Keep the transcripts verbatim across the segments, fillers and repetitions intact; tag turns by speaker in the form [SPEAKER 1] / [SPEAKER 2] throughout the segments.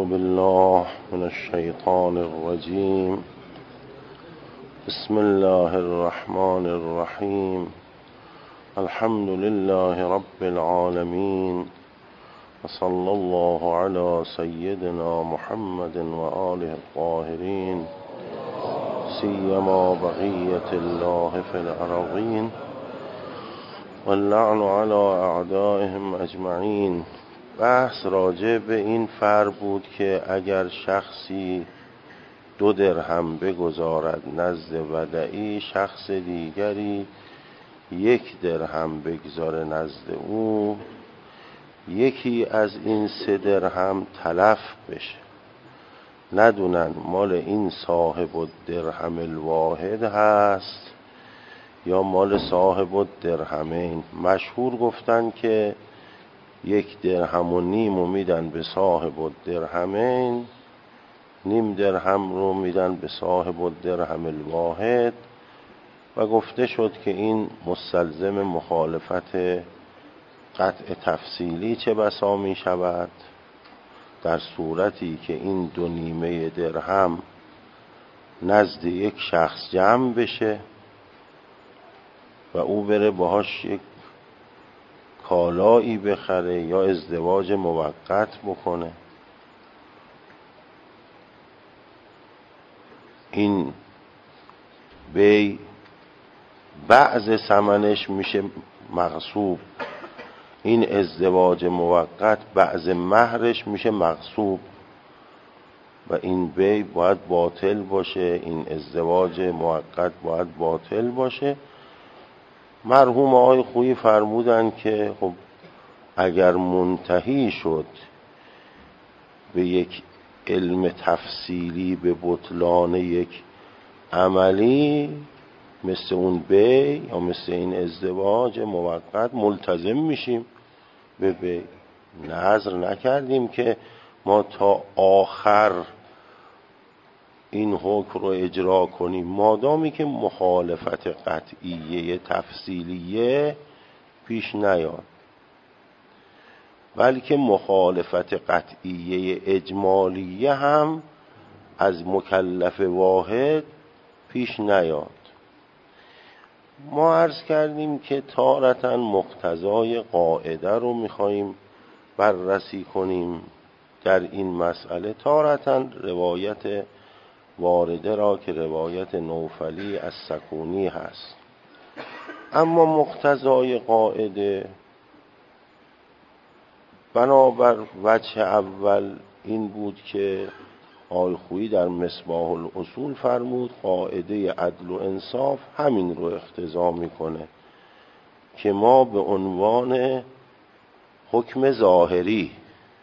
[SPEAKER 1] بالله من الشیطان الرجیم. بسم الله الرحمن الرحیم. الحمد لله رب العالمین و صلی الله علی سیدنا محمد و آله الطاهرین سیما بقیة الله فی الارضین واللعن علی اعدائهم اجمعین. بحث راجع به این فرض بود که اگر شخصی دو درهم بگذارد نزد ودعی، شخص دیگری یک درهم بگذاره نزد او، یکی از این سه درهم تلف بشه، ندونن مال این صاحب الدرهم الواحد هست یا مال صاحب الدرهمین. مشهور گفتن که یک درهم و نیم رو میدن به صاحب الدرهمین، نیم درهم رو میدن به صاحب الدرهم الواحد، و گفته شد که این مستلزم مخالفت قطع تفصیلی چه بسا می شود در صورتی که این دو نیمه درهم نزد یک شخص جمع بشه و او بره باهاش یک کالایی بخره یا ازدواج موقت بکنه. این بی بعض ثمنش میشه مغصوب، این ازدواج موقت بعض مهرش میشه مغصوب و این بی باید باطل باشه، این ازدواج موقت باید باطل باشه. مرحوم آقای خویی فرمودن که خب اگر منتهی شد به یک علم تفصیلی به بطلان یک عملی مثل اون بی یا مثل این ازدواج موقت، ملتزم میشیم به بی. نظر نکردیم که ما تا آخر این حکم رو اجرا کنیم، مادامی که مخالفت قطعیه تفصیلیه پیش نیاد، بلکه مخالفت قطعیه اجمالیه هم از مکلف واحد پیش نیاد. ما عرض کردیم که تارةً مقتضای قاعده رو میخواییم بررسی کنیم در این مسئله، تارةً روایت وارده را که روایت نوفلی از سکونی هست. اما مقتضای قاعده بنابر وجه اول این بود که آقای خویی در مصباح الاصول فرمود قاعده عدل و انصاف همین رو اقتضا میکنه که ما به عنوان حکم ظاهری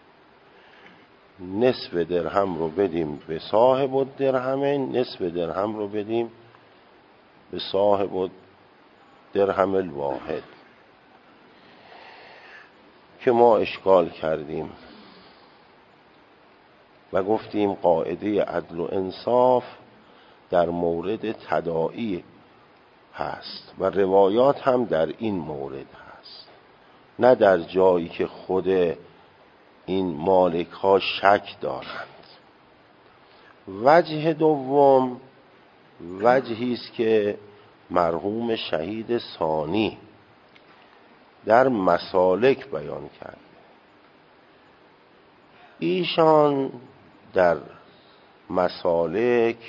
[SPEAKER 1] نصف درهم رو بدیم به صاحب الدرهمین، نصف درهم رو بدیم به صاحب الدرهم الواحد، که ما اشکال کردیم و گفتیم قاعده عدل و انصاف در مورد تداعی هست و روایات هم در این مورد هست، نه در جایی که خود این مالک ها شک دارند. وجه دوم وجهی است که مرحوم شهید ثانی در مسالک بیان کرد. ایشان در مسالک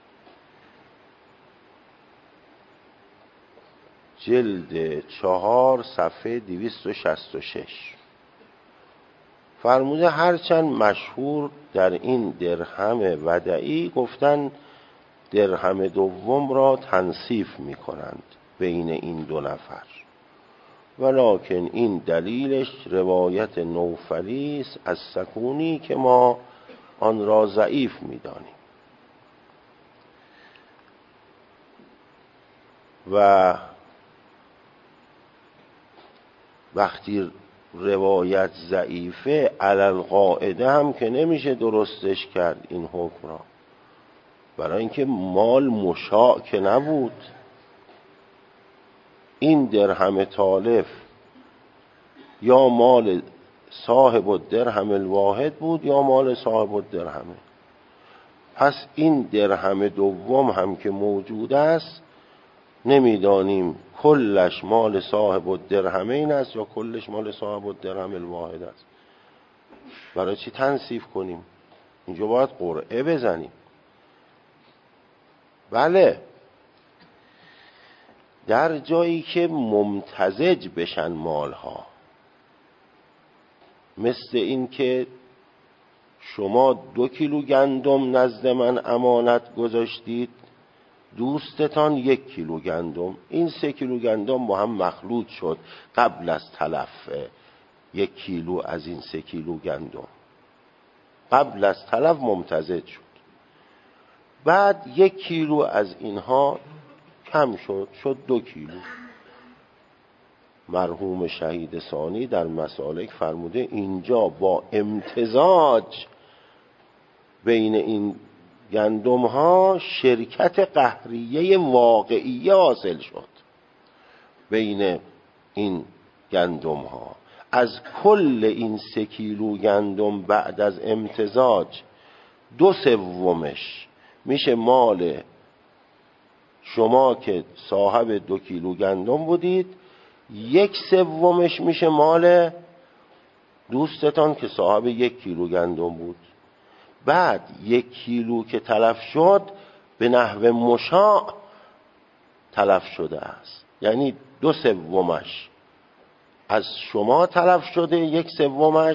[SPEAKER 1] جلد چهار صفحه دویست و شصت و شش فرموده هرچند مشهور در این درهم ودعی گفتن درهم دوم را تنصیف می کنند بین این دو نفر، ولکن این دلیلش روایت نوفلی است از سکونی که ما آن را ضعیف می دانیم و وقتی روایت ضعیفه علل قاعده هم که نمیشه درستش کرد این حکم را، برای اینکه مال مشاع که نبود. این درهم تالف یا مال صاحب الدرهم الواحد بود یا مال صاحب الدرهمه. پس این درهم دوم هم که موجود است نمیدانیم کلش مال صاحب الدرهمین است یا کلش مال صاحب الدرهم الواحد است. برای چی تنصیف کنیم؟ اینجا باید قرعه بزنیم. بله، در جایی که ممتزج بشن مالها، مثل این که شما دو کیلو گندم نزد من امانت گذاشتید، دوستتان یک کیلو گندم، این سه کیلو گندم با هم مخلوط شد قبل از تلف یک کیلو از این سه کیلو گندم، قبل از تلف ممتزج شد. بعد یک کیلو از اینها کم شد، شد دو کیلو. مرحوم شهید ثانی در مسالک فرموده اینجا با امتزاج بین این گندم ها شرکت قهریه واقعی حاصل شد. بین این گندم ها از کل این سه کیلو گندم بعد از امتزاج دو سومش میشه مال شما که صاحب دو کیلو گندم بودید، یک سومش میشه مال دوستتان که صاحب یک کیلو گندم بود. بعد یک کیلو که تلف شد به نحو مشاع تلف شده است، یعنی دو سومش از شما تلف شده، یک سومش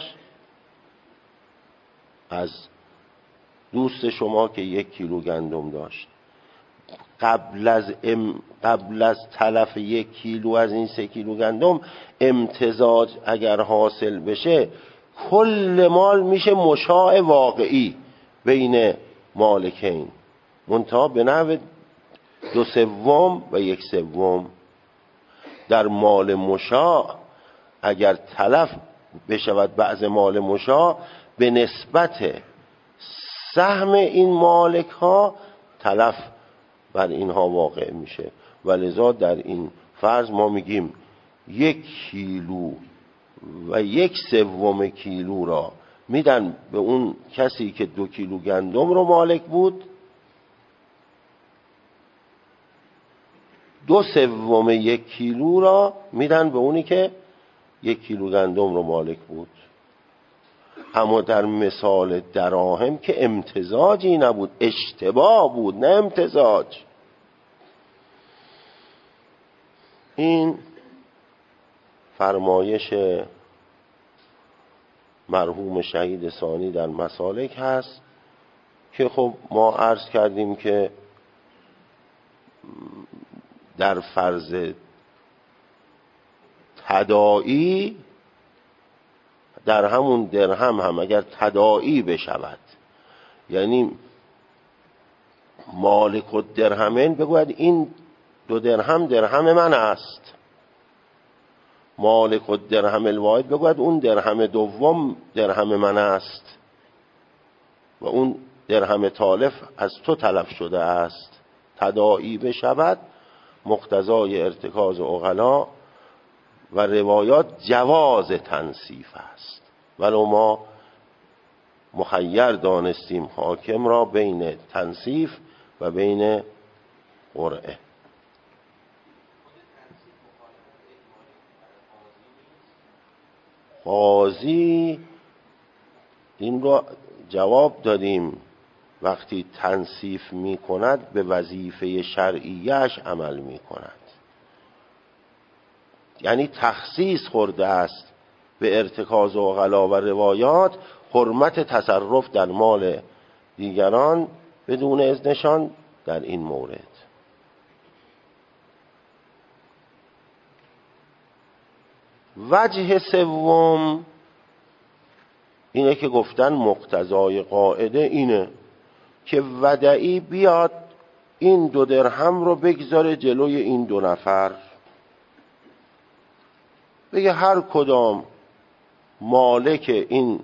[SPEAKER 1] از دوست شما که یک کیلو گندم داشت. قبل از ام قبل از تلف یک کیلو از این سه کیلو گندم امتزاج اگر حاصل بشه کل مال میشه مشاع واقعی بین مالکین، منتها به نحو دو سوم و یک سوم. در مال مشاع اگر تلف بشود بعض مال مشاع، به نسبت سهم این مالک ها تلف بر اینها واقع میشه. ولذا در این فرض ما میگیم یک کیلو و یک سوم کیلو را میدن به اون کسی که دو کیلو گندم رو مالک بود، دو سوم یک کیلو را میدن به اونی که یک کیلو گندم رو مالک بود. اما در مثال دراهم که امتزاجی نبود، اشتباه بود نه امتزاج. این فرمایش مرحوم شهید ثانی در مسالک هست که خب ما عرض کردیم که در فرض تداعی در همون درهم هم اگر تداعی بشود، یعنی مالک الدرهمین بگوید این دو درهم درهم من است، مالک الدرهم الواحد بگوید اون درهم دوم درهم من است و اون درهم تالف از تو تلف شده است، تداعی بشود، مقتضای ارتکاز عقلا و روایات جواز تنصیف است. ولو ما مخیر دانستیم حاکم را بین تنصیف و بین قرعه. قاضی این رو جواب دادیم، وقتی تنصیف می کند به وظیفه شرعیش عمل می کند، یعنی تخصیص خورده است به ارتکاز عقلا و روایات حرمت تصرف در مال دیگران بدون اذنشان در این مورد. وجه سوم اینه که گفتن مقتضای قاعده اینه که ودعی بیاد این دو درهم رو بگذاره جلوی این دو نفر، بگه هر کدام مالک این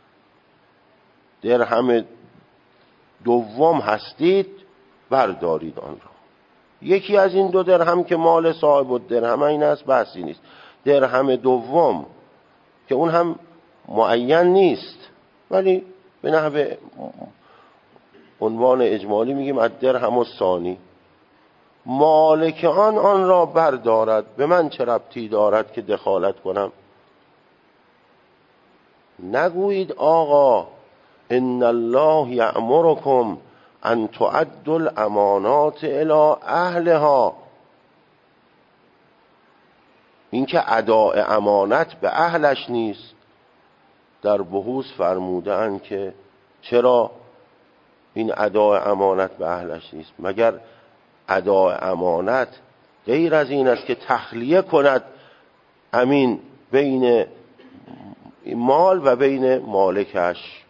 [SPEAKER 1] درهم دوم هستید بردارید آن را. یکی از این دو درهم که مال صاحب الدرهم این است بحثی نیست. درهم دوم که اون هم معین نیست، ولی به نحو عنوان اجمالی میگیم الدرهم الثانی. مالک آن آن را بردارد، به من چه ربطی دارد که دخالت کنم؟ نگویید آقا ان الله یأمرکم ان تؤدوا الامانات الی اهلها. این که اداء امانت به اهلش نیست. در بحوث فرمودند که چرا این اداء امانت به اهلش نیست؟ مگر اداء امانت غیر از این است که تخلیه کند امین بین مال و بین مالکش؟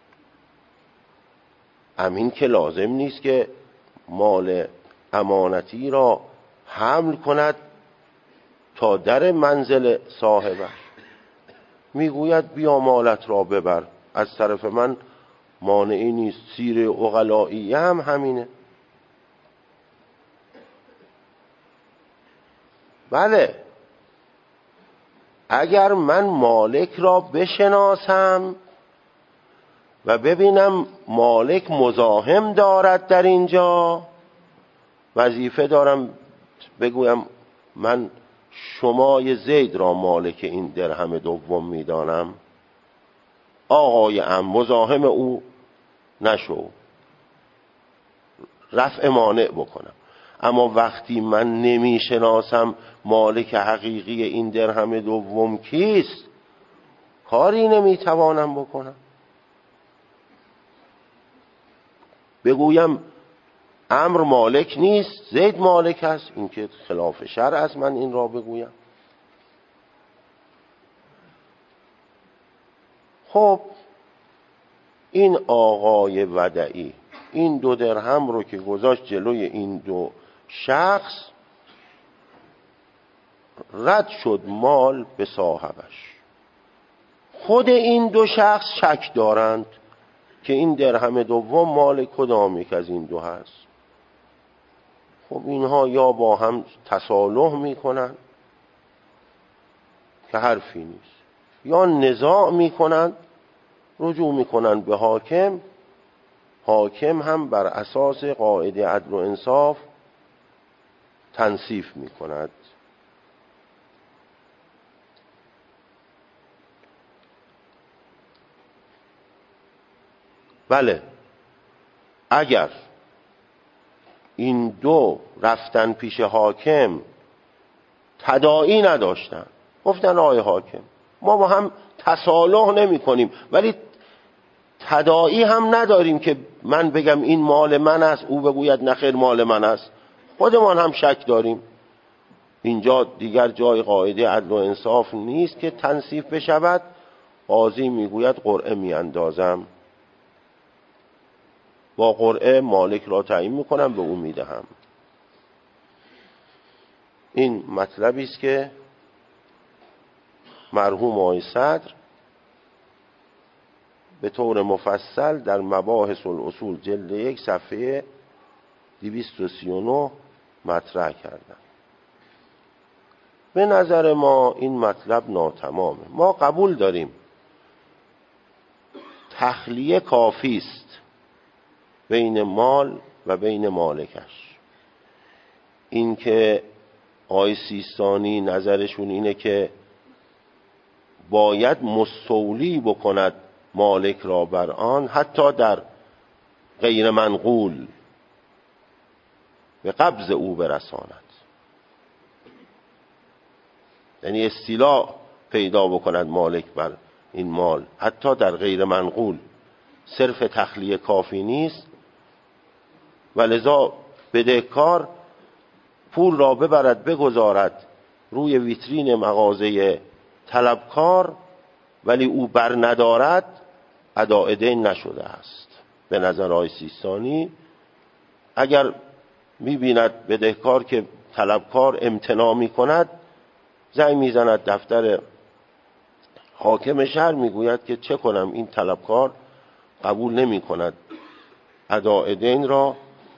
[SPEAKER 1] امین که لازم نیست که مال امانتی را حمل کند تا در منزل صاحبش. میگوید بیا مالت را ببر، از طرف من مانعی نیست. سیر عقلایی هم همینه. بله، اگر من مالک را بشناسم و ببینم مالک مزاحم دارد در اینجا، وظیفه دارم بگویم من شمای زید را مالک این درهم دوم میدانم، آقای ام مزاحم او نشو، رفع مانع بکنم. اما وقتی من نمیشناسم مالک حقیقی این درهم دوم کیست، کاری نمیتوانم بکنم. بگویم امر مالک نیست، زید مالک است، این که خلاف شرع است من این را بگویم. خب این آقای ودعی این دو درهم رو که گذاشت جلوی این دو شخص، رد شد مال به صاحبش. خود این دو شخص شک دارند که این درهم دوم مال کدام یک از این دو هست. خب اینها یا با هم تصالح میکنن که حرفی نیست، یا نزاع میکنن، رجوع میکنن به حاکم. حاکم هم بر اساس قاعده عدل و انصاف تنصیف میکند. بله، اگر این دو رفتن پیش حاکم تداعی نداشتن، گفتن آقای حاکم ما با هم تصالح نمی کنیم، ولی تداعی هم نداریم که من بگم این مال من است، او بگوید نخیر مال من است، خودمان هم شک داریم. اینجا دیگر جای قاعده عدل و انصاف نیست که تنصیف بشود. قاضی میگوید قرعه میاندازم، با قرعه مالک را تعیین میکنم، به او میدهم. این مطلبی است که مرحوم آقای صدر به طور مفصل در مباحث الاصول جلد یک صفحه دویست و سی و نه مطرح کردن. به نظر ما این مطلب ناتمامه. ما قبول داریم تخلیه کافی است بین مال و بین مالکش. این که آقای سیستانی نظرشون اینه که باید مستولی بکند مالک را بر آن، حتی در غیر منقول به قبض او برساند، یعنی استیلا پیدا بکند مالک بر این مال حتی در غیر منقول. صرف تخلیه کافی نیست و لذا بدهکار پول را ببرد بگذارد روی ویترین مغازه طلبکار، ولی او بر ندارد، اداء دین نشده است. به نظر آقای سیستانی اگر می‌بیند بدهکار که طلبکار امتناع می‌کند، زنگ می‌زند دفتر حاکم شهر، میگوید که چه کنم این طلبکار قبول نمی‌کند اداء دین را.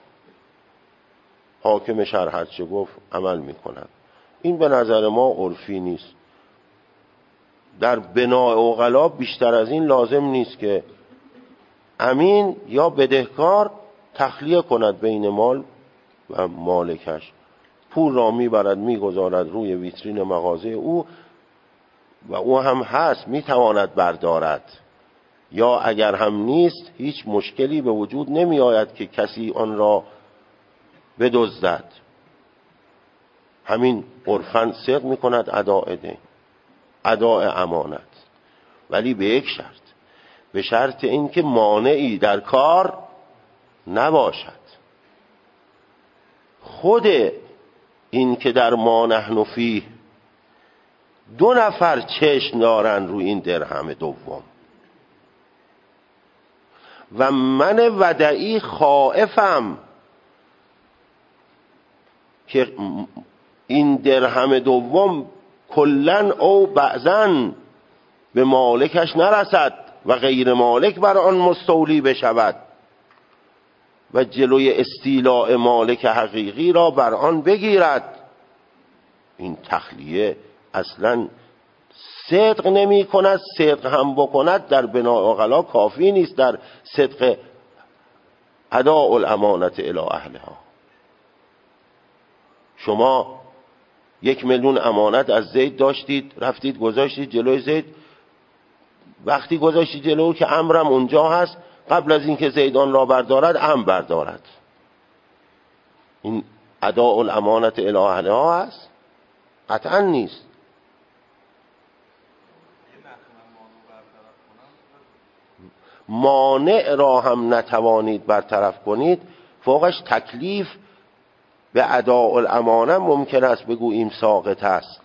[SPEAKER 1] حاکم شهر هر چه گفت عمل می‌کند. این به نظر ما عرفی نیست. در بناء عقلا بیشتر از این لازم نیست که امین یا بدهکار تخلیه کند بین مال و مالکش. پول را میبرد میگذارد روی ویترین مغازه او و او هم هست میتواند بردارد، یا اگر هم نیست هیچ مشکلی به وجود نمی آید که کسی آن را بدزدد. همین عرفاً صدق می کند اداء دین، اداء امانت، ولی به یک شرط، به شرط این که مانعی در کار نباشد. خود این که در ما نحن فیه دو نفر چشم دارن روی این درهم دوم و من ودعی خائفم که این درهم دوم کلن او بعضن به مالکش نرسد و غیر مالک بر آن مستولی بشود و جلوی استیلاء مالک حقیقی را بر آن بگیرد. این تخلیه اصلا صدق نمی کند. صدق هم بکند در بناء عقلا کافی نیست در صدق اداء الامانت الی اهلها. شما یک میلیون امانت از زید داشتید، رفتید گذاشتید جلوی زید، وقتی گذاشتید جلو که امرم اونجا هست، قبل از اینکه زید آن را بردارد امر بردارد. این اداء الامانت الی اهلها هست؟ قطعا نیست. مانع را هم نتوانید برطرف کنید، فوقش تکلیف به اداء الامانه ممکن است بگوییم ساقط است،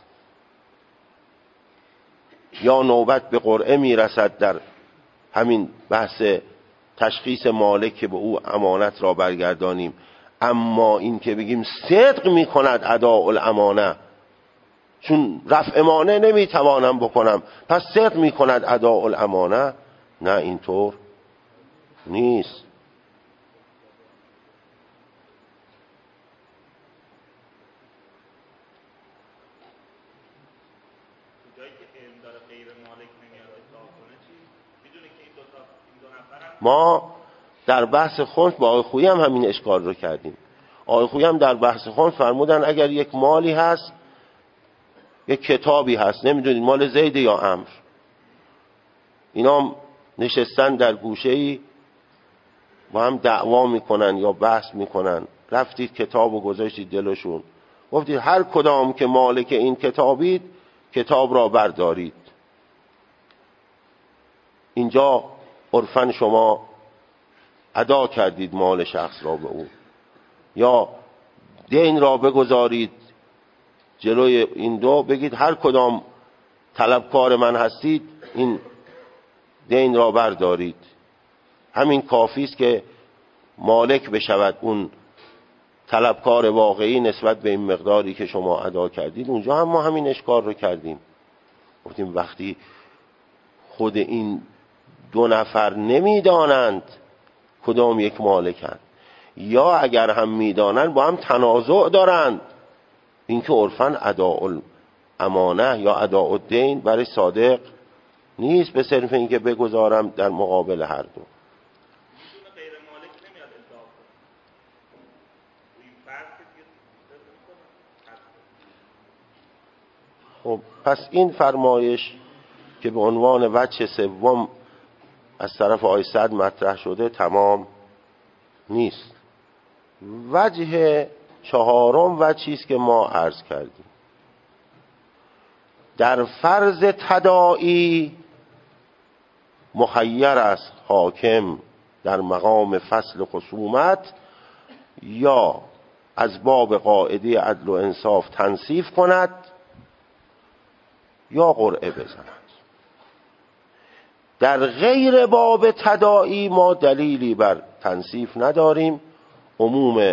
[SPEAKER 1] یا نوبت به قرعه میرسد در همین بحث تشخیص مالک که به او امانت را برگردانیم. اما این که بگیم صدق میکند اداء الامانه، چون رفع مانع نمیتوانم بکنم پس صدق میکند اداء الامانه، نه اینطور نیست. ما در بحث خنث با آقای خویی هم همین اشکال رو کردیم. آقای خویی هم در بحث خنث فرمودن اگر یک مالی هست، یک کتابی هست، نمیدونید مال زید یا عمرو، اینا نشستن در گوشه‌ای با هم دعوا میکنن یا بحث میکنن، رفتید کتاب و گذاشتید جلوشون، گفتید هر کدام که مالک این کتابید کتاب را بردارید. اینجا عرفاً شما ادا کردید مال شخص را به او، یا دین را بگذارید جلوی این دو، بگید هر کدام طلبکار من هستید این دین را بردارید. همین کافی است که مالک بشود اون طلبکار واقعی نسبت به این مقداری که شما ادا کردید. اونجا هم ما همین اشکال رو کردیم، گفتیم وقتی خود این دو نفر نمیدانند کدام یک مالکند، یا اگر هم میدانند با هم تنازع دارند، اینکه عرفاً اداء الامانه یا اداء الدین برای صادق نیست به صرف اینکه بگذارم در مقابل هر دو. خب پس این فرمایش که به عنوان وجه سوم از طرف آقای سعد مطرح شده تمام نیست. وجه چهارم وجهی است که ما عرض کردیم. در فرض تداعی مخیر است حاکم در مقام فصل خصومت یا از باب قاعده عدل و انصاف تنصیف کند یا قرعه بزند. در غیر باب تداعی ما دلیلی بر تنصیف نداریم. عموم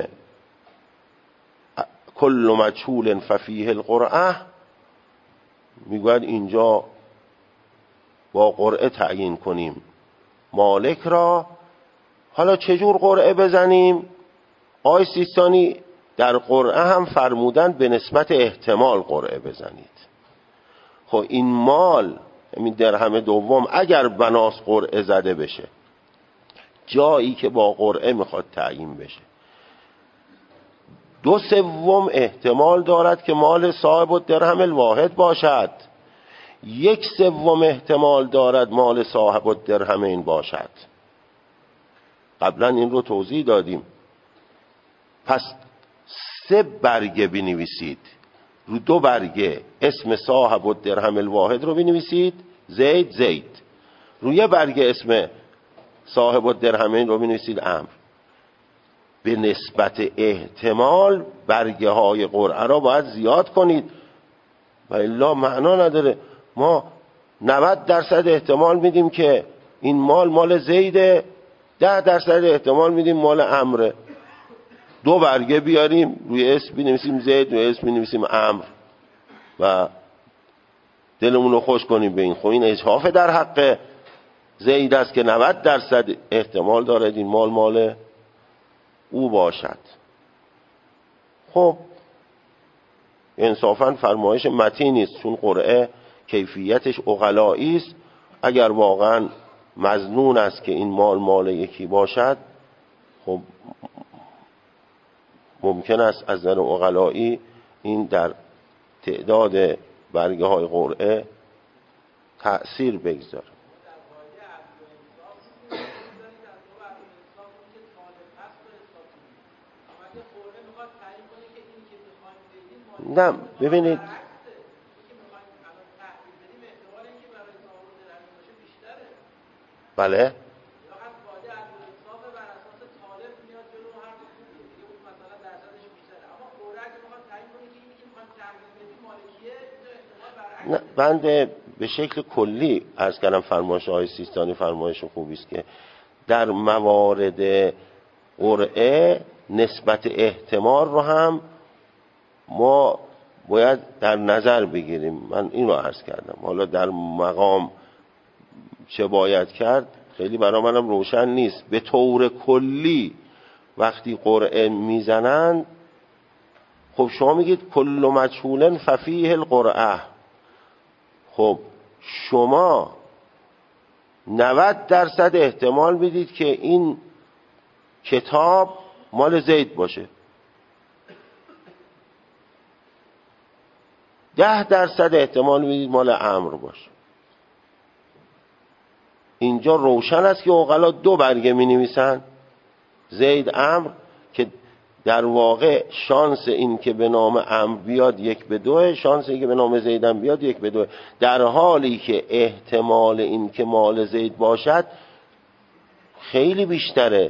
[SPEAKER 1] کل مجهول ففیه القرعه میگوید اینجا با قرعه تعیین کنیم مالک را. حالا چجور قرعه بزنیم؟ آقای سیستانی در قرعه هم فرمودن به نسبت احتمال قرعه بزنید. خب این مال این درهم دوم اگر بناس قرعه زده بشه، جایی که با قرعه میخواد تعیین بشه، دو سوم احتمال دارد که مال صاحب الدرهم الواحد باشد، یک سوم احتمال دارد مال صاحب الدرهمین باشد. قبلا این رو توضیح دادیم. پس سه برگه بنویسید، رو دو برگه اسم صاحب الدرهم الواحد رو بنویسید، زید زید، روی برگه اسم صاحب الدرهمین رو بنویسید عمرو. به نسبت احتمال برگه های قرعه را باید زیاد کنید و الا معنا نداره. ما نود درصد احتمال میدیم که این مال مال زیده، ده درصد احتمال میدیم مال عمرو. دو برگه بیاریم، روی اسم بنویسیم زید، روی اسم بنویسیم عمرو و دلمون رو خوش کنیم به این. خب این اجحاف در حق زید است که نود درصد احتمال دارد این مال مال او باشد. خب انصافا فرمایش متینی است، چون قرعه کیفیتش عقلایی است. اگر واقعا مظنون است که این مال مال یکی باشد، خب ممکن است از نظر عقلایی این در تعداد برگه های قرعه تأثیر بگذاره. نه ببینید، بله نه، بنده به شکل کلی عرض کردم فرمایش های سیستانی فرمایش خوبی است که در موارد قرعه نسبت احتمال رو هم ما باید در نظر بگیریم. من این رو عرض کردم. حالا در مقام چه باید کرد خیلی برای منم روشن نیست. به طور کلی وقتی قرعه میزنند، خب شما میگید کل مجهول ففیه القرعه، خب شما نود درصد احتمال میدید که این کتاب مال زید باشه، ده درصد احتمال میدید مال عمرو باشه. اینجا روشن است که عقلا دو برگه می نویسن، زید عمرو، که در واقع شانس این که به نام عمرو بیاد یک به دوه، شانس این که به نام زیدم بیاد یک به دوه، در حالی که احتمال این که مال زید باشد خیلی بیشتره،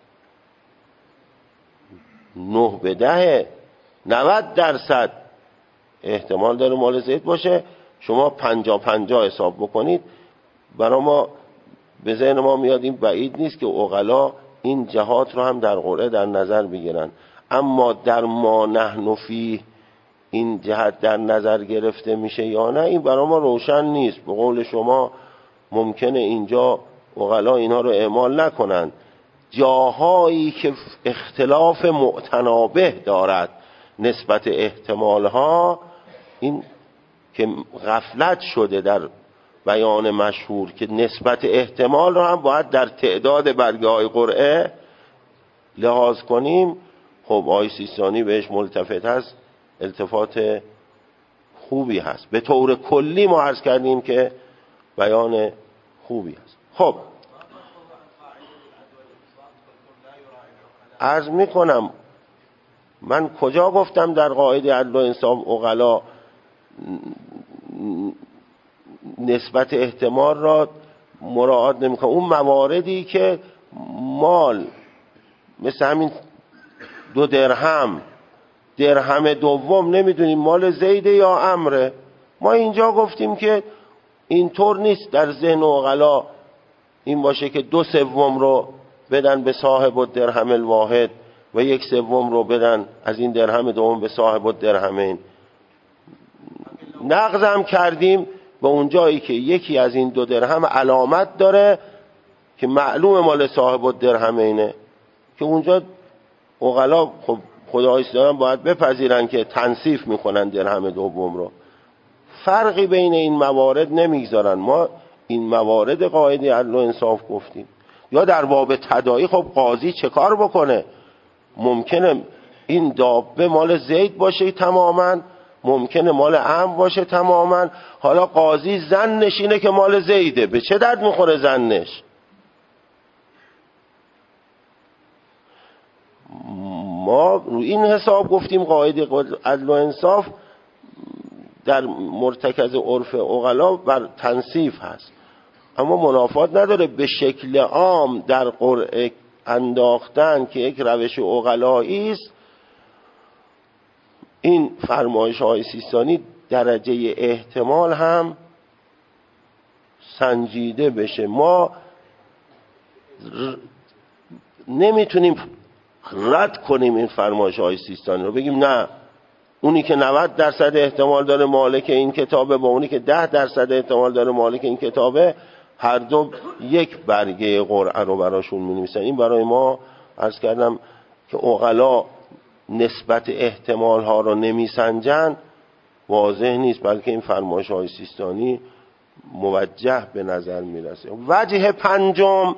[SPEAKER 1] نه به ده، نود درصد احتمال داره مال زید باشه. شما پنجا پنجا حساب بکنید، برای ما به ذهن ما میاد این بعید نیست که عقلا این جهات رو هم در قرعه در نظر بگیرن. اما در ما نحن فیه این جهت در نظر گرفته میشه یا نه، این برای ما روشن نیست. به قول شما ممکنه اینجا عقلا اینها رو اعمال نکنن. جاهایی که اختلاف معتنابه دارد نسبت احتمالها، این که غفلت شده در بیان مشهور که نسبت احتمال رو هم باید در تعداد برگه های قرعه لحاظ کنیم. خب آقای سیستانی بهش ملتفت هست، التفات خوبی هست. به طور کلی ما عرض کردیم که بیان خوبی هست. خب عرض می کنم من کجا گفتم در قاعده عدل و انصاف عقلا نسبت احتمال را مراعات نمیکنه؟ اون مواردی که مال مثل همین دو درهم، درهم دوم نمیدونیم مال زیده یا عمره، ما اینجا گفتیم که اینطور نیست در ذهن عقلا این باشه که دو سوم رو بدن به صاحب الدرهم الواحد و یک سوم رو بدن از این درهم دوم به صاحب الدرهمین. نقض هم کردیم به اون جایی که یکی از این دو درهم علامت داره که معلوم مال صاحب الدرهمینه، که اونجا عقلا خب خدای سلام باید بپذیرن که تنصیف میکنن درهم دوم رو. فرقی بین این موارد نمیگذارن. ما این موارد قاعده عدل و انصاف گفتیم. یا در باب تداعی خب قاضی چه کار بکنه؟ ممکنه این دابه مال زید باشه تماما، ممکنه مال عمرو باشه تماما. حالا قاضی زن نشینه که مال زیده، به چه درد میخوره زنش؟ ما رو این حساب گفتیم قاعده عدل و انصاف در مرتکز عرف عقلا بر تنصیف هست، اما منافات نداره به شکل عام در قرعه انداختن که یک روش عقلایی است. این فرمایش های سیستانی درجه احتمال هم سنجیده بشه. ما نمیتونیم رد کنیم این فرمایش های سیستانی رو، بگیم نه اونی که نود درصد احتمال داره مالک این کتابه با اونی که ده درصد احتمال داره مالک این کتابه هر دو یک برگه قرعه رو براشون می‌نویسن. این برای ما عرض کردم که عقلا نسبت احتمال ها رو نمیسنجن واضح نیست، بلکه این فرمایش های سیستانی موجه به نظر میرسه. وجه پنجم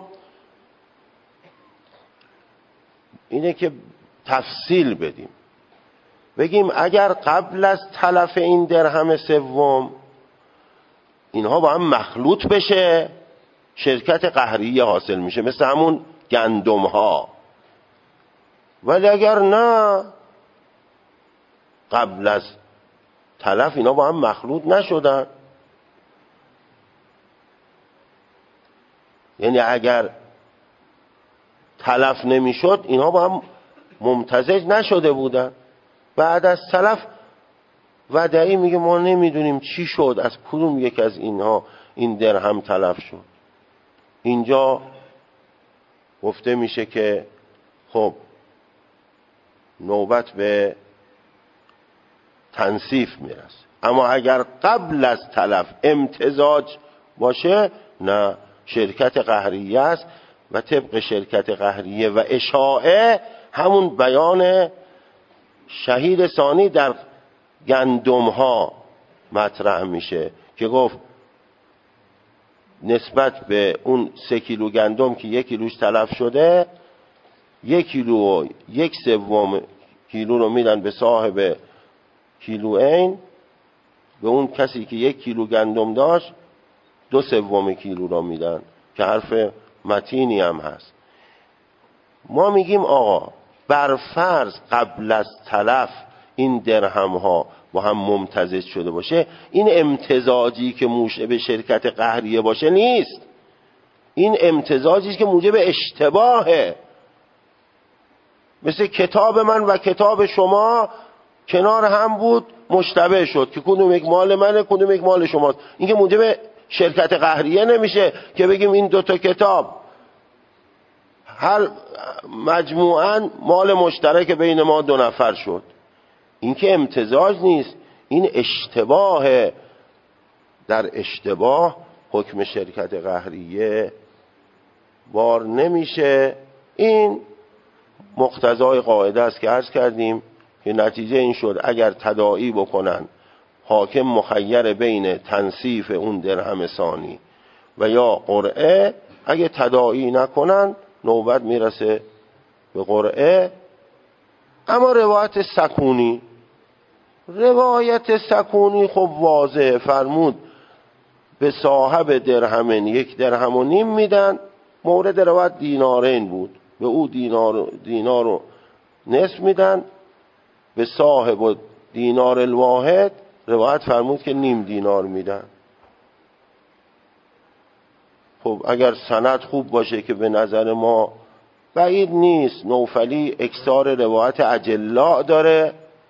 [SPEAKER 1] اینه که تفصیل بدیم، بگیم اگر قبل از تلف این درهم سوم اینها با هم مخلوط بشه شرکت قهریه حاصل میشه، مثل همون گندم ها. ولی اگر نه قبل از تلف اینا با هم مخلوط نشدن، یعنی اگر تلف نمیشد اینها با هم ممتزج نشده بودن، بعد از تلف ودعی میگه ما نمیدونیم چی شد، از کدوم یک از اینها این درهم تلف شد. اینجا گفته میشه که خب نوبت به تنصیف میرسه. اما اگر قبل از تلف امتزاج باشه نه، شرکت قهریه است و طبق شرکت قهریه و اشاعه همون بیان شهید ثانی در گندم ها مطرح میشه که گفت نسبت به اون سه کیلو گندم که یک کیلوش تلف شده، یک کیلو و یک سوم کیلو رو میدن به صاحب کیلو عین، به اون کسی که یک کیلو گندم داشت دو سوم کیلو رو میدن، که حرف متینی هم هست. ما میگیم آقا بر فرض قبل از تلف این درهم ها با هم ممتزج شده باشه، این امتزاجی که موجب شرکت قهریه باشه نیست، این امتزاجی که موجب اشتباهه. مثل کتاب من و کتاب شما کنار هم بود مشتبه شد که کدوم یک مال منه کدوم یک مال شماست، این که موجب شرکت قهریه نمیشه که بگیم این دوتا کتاب هر مجموعاً مال مشترک بین ما دو نفر شد. این که امتزاج نیست، این اشتباه. در اشتباه حکم شرکت قهریه بار نمیشه. این مقتضای قاعده است که عرض کردیم که نتیجه این شد اگر تداعی بکنن حاکم مخیر بین تنصیف اون درهم ثانی و یا قرعه، اگه تداعی نکنن نوبت میرسه به قرعه. اما روایت سکونی روایت سکونی خب واضح فرمود به صاحب درهمین یک درهم و نیم میدن. مورد روایت دینارین بود، به او دینار دینار رو نصف میدن، به صاحب دینار الواحد روایت فرمود که نیم دینار میدن. خب اگر سند خوب باشه که به نظر ما بعید نیست، نوفلی اکثار روایت اجلاء داره،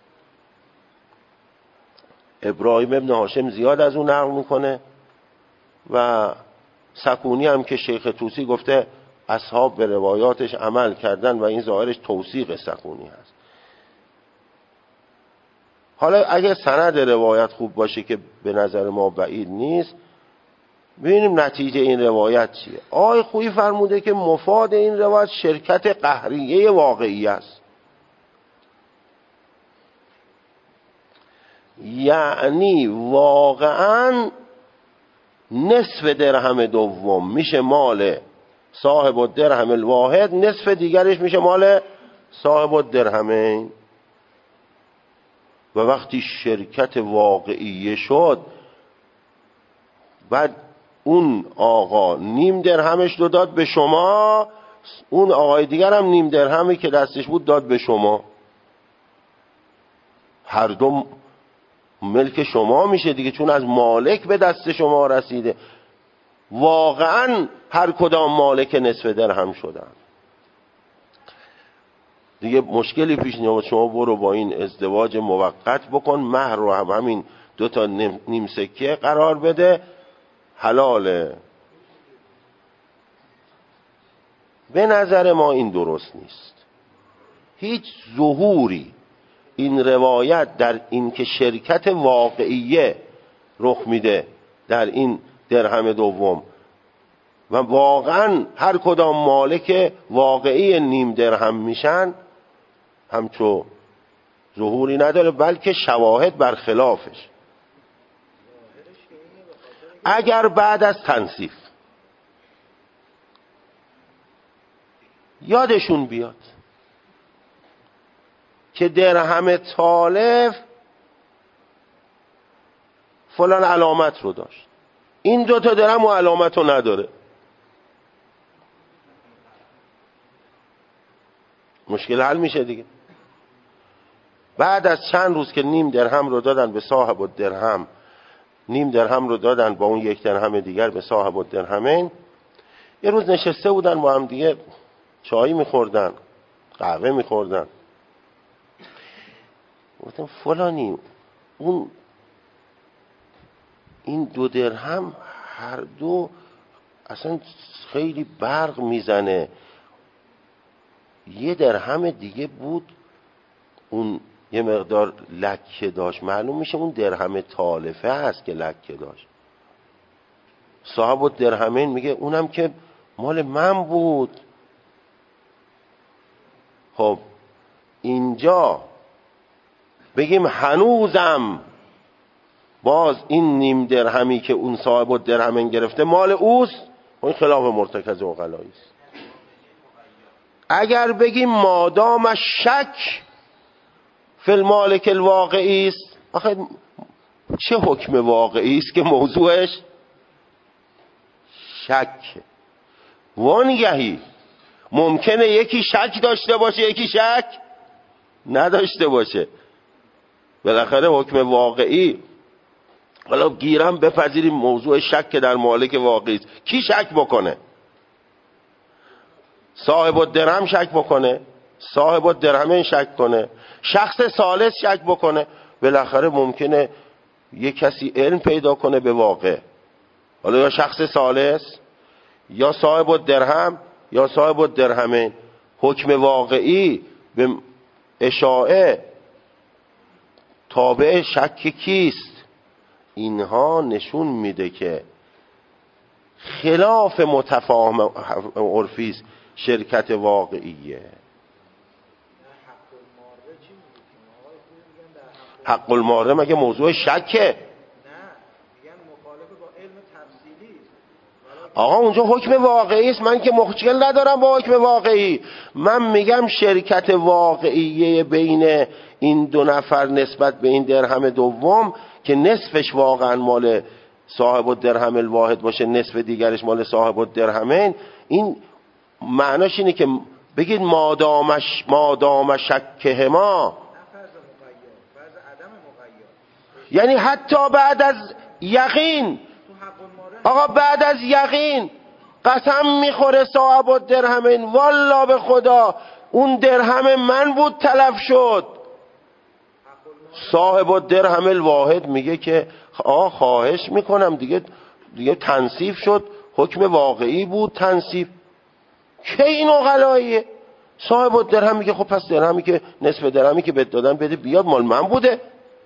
[SPEAKER 1] ابراهیم ابن هاشم زیاد از اون نقل میکنه و سکونی هم که شیخ طوسی گفته اصحاب به روایاتش عمل کردن و این ظاهرش توثیق سکونی هست. حالا اگه سند روایت خوب باشه که به نظر ما بعید نیست، ببینیم نتیجه این روایت چیه. آقای خویی فرموده که مفاد این روایت شرکت قهریه واقعی است. یعنی واقعا نصف درهم دوم میشه مال صاحب الدرهم الواحد، نصف دیگرش میشه مال صاحب الدرهمین. و وقتی شرکت واقعیه شد، بعد اون آقا نیم درهمش رو داد به شما، اون آقای دیگر هم نیم درهمی که دستش بود داد به شما، هر دو ملک شما میشه دیگه، چون از مالک به دست شما رسیده. واقعا هر کدام مالک نصف درهم شدن. دیگه مشکلی پیش نمیاد. شما برو با این ازدواج موقت بکن، مهر رو هم همین دو تا نیم سکه قرار بده، حلاله. به نظر ما این درست نیست. هیچ ظهوری این روایت در این که شرکت واقعیه رخ میده در این درهم دوم و واقعا هر کدام مالک واقعی نیم درهم میشن، همچو ظهوری نداره، بلکه شواهد برخلافش. اگر بعد از تنصیف یادشون بیاد که درهم تالف فلان علامت رو داشت، این دوتا درهم و علامت رو نداره، مشکل حل میشه دیگه. بعد از چند روز که نیم درهم رو دادن به صاحب الدرهم، نیم درهم رو دادن با اون یک درهم دیگر به صاحب الدرهمین، یه روز نشسته بودن با هم دیگه چایی میخوردن، قهوه میخوردن، گفتم فلانی اون این دو درهم هر دو اصلا خیلی برق میزنه، یه درهم دیگه بود اون یه مقدار لکه داشت، معلوم میشه اون درهم تالفه هست که لکه داشت. صاحب الدرهمین میگه اونم که مال من بود. خب اینجا بگیم هنوزم باز این نیم درهمی که اون صاحب الدرهمین گرفته مال اوست، این خلاف مرتکز عقلایی است. اگر بگیم مادام شک فی المالک الواقعی است، آخه چه حکم واقعی است که موضوعش شک؟ وانگهی ممکنه یکی شک داشته باشه یکی شک نداشته باشه. بالاخره حکم واقعی، حالا گیرم بپذیریم موضوع شک که در مالک واقعی است، کی شک بکنه؟ صاحب الدرهم شک بکنه، صاحب الدرهمین شک کنه، شخص ثالث شک بکنه. بالاخره ممکنه یک کسی علم پیدا کنه به واقع، حالا یا شخص ثالث یا صاحب الدرهم یا صاحب الدرهمین. حکم واقعی به اشاعه تابع شک کیست؟ اینها نشون میده که خلاف متفاهم عرفی است شرکت واقعیه. حق الماره مگه موضوع شکه؟ آقا اونجا حکم واقعی است، من که مشکل ندارم با حکم واقعی. من میگم شرکت واقعیه بین این دو نفر نسبت به این درهم دوم که نصفش واقعا مال صاحب الدرهم الواحد باشه، نصف دیگرش مال صاحب الدرهمین، این معناش اینه که بگید مادامش مادام شکهما، یعنی حتی بعد از یقین. آقا بعد از یقین قسم میخوره صاحب الدرهمین، والله به خدا اون درهم من بود تلف شد. صاحب الدرهم الواحد میگه که آقا خواهش میکنم دیگه دیگه تنصیف شد، حکم واقعی بود تنصیف. که این عقلاییه؟ صاحب الدرهم میگه خب پس درهمی که نصف درهمی که بهت دادن بده بیاد، مال من بوده.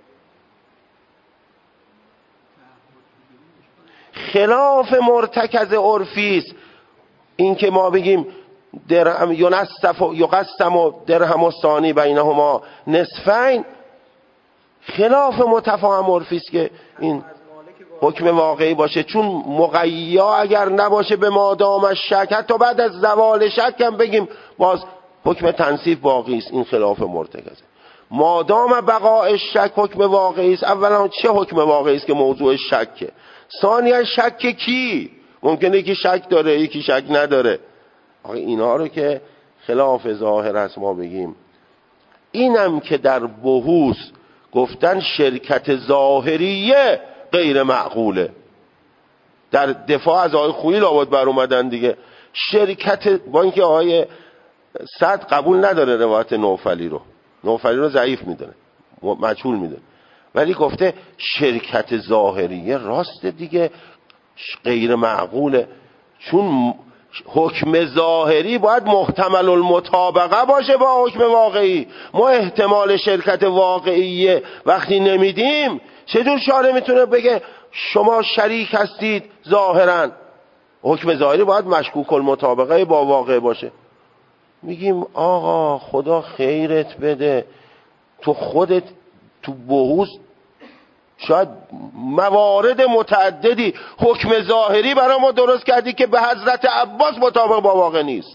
[SPEAKER 1] خلاف مرتکز عرفی است این که ما بگیم درهم ینصف و یقسم و درهم و ثانی بینهما نصفین. خلاف متفاهم عرفی است که این حکم واقعی باشه، چون مقیا اگر نباشه به مادام شک، حتی بعد از زوال شک هم بگیم باز حکم تنصیف باقی است. این خلاف مرتکزه. مادام بقاء شک حکم واقعی است. اولا چه حکم واقعی است که موضوع شکه؟ ثانیا شک کی؟ ممکنه یکی شک داره یکی شک نداره. آقا اینا رو که خلاف ظاهر است ما بگیم. اینم که در بحوث گفتن شرکت ظاهریه غیر معقوله. در دفاع از آقای خویی لابد بر اومدن دیگه. شرکت، با اینکه آقای صد قبول نداره روایت نوفلی رو، نوفلی رو ضعیف میدونه، مجهول میدونه، ولی گفته شرکت ظاهریه راست دیگه، غیر معقوله. چون حکم ظاهری باید محتمل المطابقه باشه با حکم واقعی. ما احتمال شرکت واقعیه وقتی نمیدیم، چطور شارع میتونه بگه شما شریک هستید ظاهرا؟ حکم ظاهری باید مشکوک المطابقه با واقع باشه. میگیم آقا خدا خیرت بده، تو خودت تو بحوث شاید موارد متعددی حکم ظاهری برای ما درست کردی که به حضرت عباس مطابق با واقع نیست.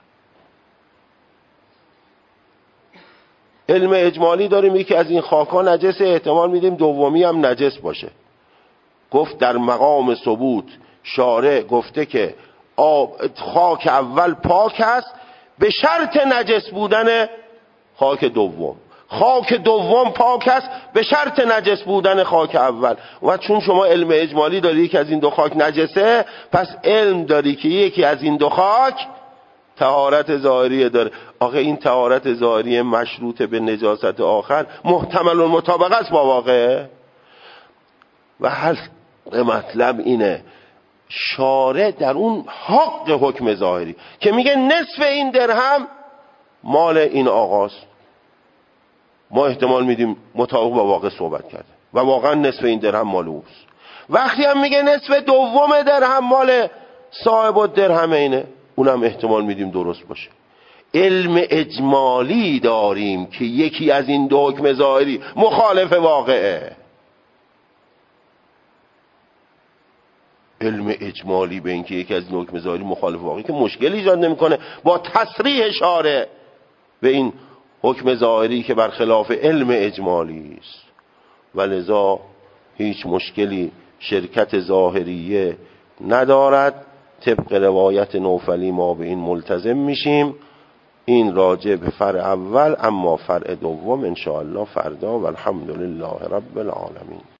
[SPEAKER 1] علم اجمالی داریم، یکی از این خاکا نجسه، احتمال میدیم دومی هم نجس باشه. گفت در مقام ثبوت شارع گفته که خاک اول پاک است به شرط نجس بودن خاک دوم، خاک دوم پاک است به شرط نجس بودن خاک اول. و چون شما علم اجمالی داری که از این دو خاک نجسه، پس علم داری که یکی از این دو خاک طهارت ظاهری داره. آخه این طهارت ظاهری مشروط به نجاست آخر محتمل المطابقه است با واقع. و حل مطلب اینه، شارع در اون حق حکم ظاهری که میگه نصف این درهم مال این آقاست، ما احتمال میدیم مطابق با واقع صحبت کرده و واقعا نصف این درهم مال اوست. وقتی هم میگه نصف دوم درهم مال صاحب الدرهم اینه، اونم احتمال میدیم درست باشه. علم اجمالی داریم که یکی از این دو حکم ظاهری مخالف واقعه. علم اجمالی به این که یکی از این حکم ظاهری مخالف واقعی که مشکل ایجاد نمیکنه با تصریح شارع به این حکم ظاهری که برخلاف علم اجمالی است. ولذا هیچ مشکلی شرکت ظاهریه ندارد. طبق روایت نوفلی ما به این ملتزم میشیم. این راجع به فرع اول، اما فرع دوم انشاءالله فردا. و الحمدلله رب العالمین.